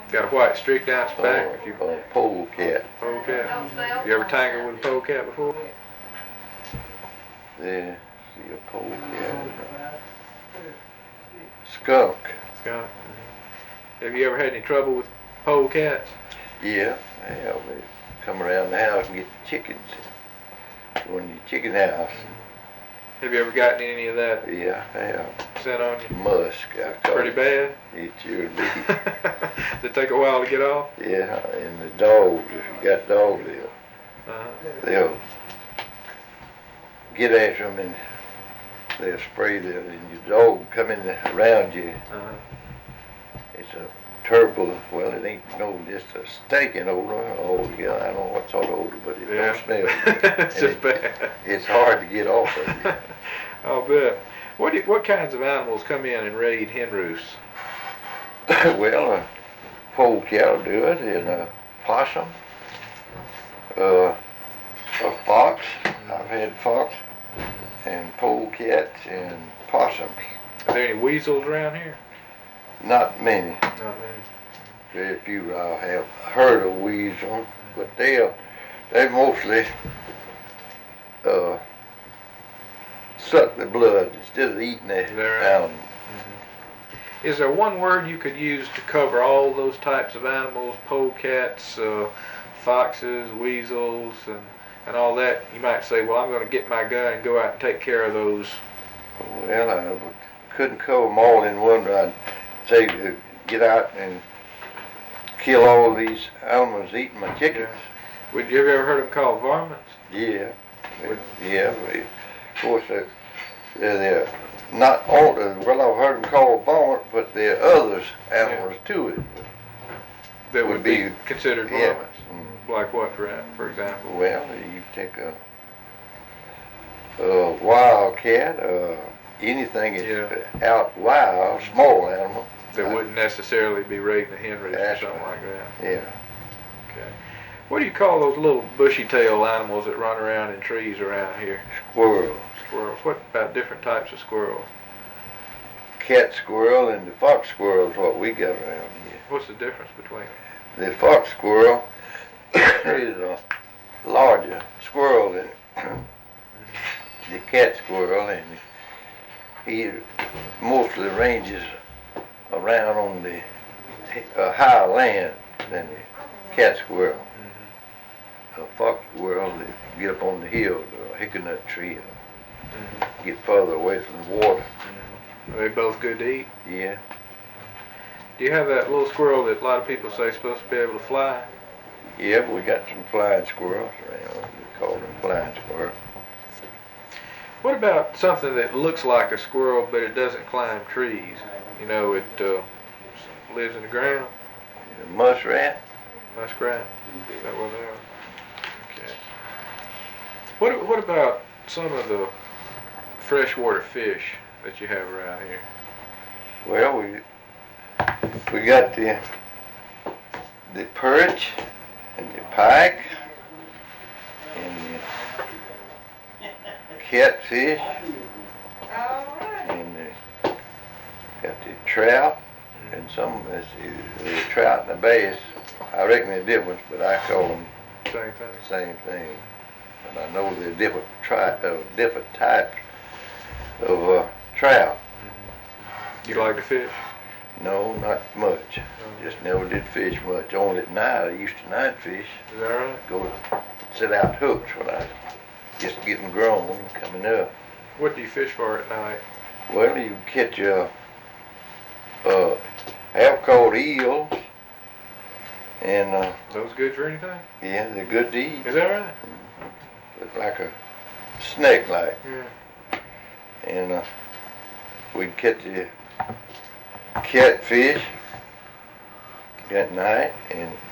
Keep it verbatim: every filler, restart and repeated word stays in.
Got a white streak down its back. Oh, If you a polecat. polecat. You ever tangled with a polecat before? Yeah, see a polecat. Skunk. Skunk. Have you ever had any trouble with polecats? Yeah, yeah, they come around the house and get the chickens. Go in your chicken house. Have you ever gotten any of that Yeah, yeah. set on you? Musk. I call Pretty it. bad? It sure do. Does it take a while to get off? Yeah, and the dogs, if you got dogs, they'll, Uh-huh. they'll get after them and they'll spray them, and your dog coming around you. Uh-huh. It's a terrible, well, it ain't no, just a stinking odor. Oh, yeah, I don't know what sort of odor, but it Yeah. don't smell. It's And just it, bad. It's hard to get off of you. I'll bet. What do you, what kinds of animals come in and raid hen roosts? Well, a polecat will do it, and a possum, uh, a fox. I've had fox, and polecats, and possums. Are there any weasels around here? Not many. Not many. Very few I have heard of weasels, but they'll, they mostly uh, suck the blood instead of eating the They're- animal. Is there one word you could use to cover all those types of animals, polecats, uh, foxes, weasels, and, and all that? You might say, well, I'm going to get my gun and go out and take care of those. Well, I couldn't cover them all in one. I'd say uh, get out and kill all these animals eating my chickens. Would you ever heard them called varmints? Yeah, Well, yeah. we- Of course, they're, they're not all. Well, I've heard them called varmint, but there are others animals to it. That would, Would be, be- considered yeah. varmints. Like what, for for example? Well, you take a, a wildcat, uh, anything that's out wild, small animal. That uh, wouldn't necessarily be raiding a hen roost or That's something right. like that. Yeah. Okay. What do you call those little bushy-tailed animals that run around in trees around here? Squirrels. Squirrels. What about different types of squirrels? Cat squirrel and the fox squirrel is what we got around here. What's the difference between them? The fox squirrel is a larger squirrel than the cat squirrel, and he mostly ranges around on the uh, higher land than the cat squirrel. A fox squirrel, they get up on the hill, the hickory tree, or Mm-hmm. get further away from the water. Mm-hmm. Are they both good to eat? Yeah. Do you have that little squirrel that a lot of people say is supposed to be able to fly? Yeah, we got some flying squirrels around. We call them flying squirrels. What about something that looks like a squirrel but it doesn't climb trees? You know, it uh, lives in the ground. The muskrat. Muskrat. Is that what they are? Okay. What what about some of the freshwater fish that you have around here? Well, we we got the the perch and the pike and the catfish and the, got the trout and some let's see, the trout and the bass. I reckon they're different, but I call them Same thing. the same thing. But I know they're different tri- uh, different types of uh, trout. You like to fish? No, not much. Just never did fish much. Only at night. I used to night fish. Is that right? Go set out hooks when I was just getting grown and coming up. What do you fish for at night? Well, you catch a uh, half caught eels, and uh, Those good for anything? yeah, they're good to eat. Is that right? Look like a snake, like. Yeah. And uh, we'd catch the catfish at night, and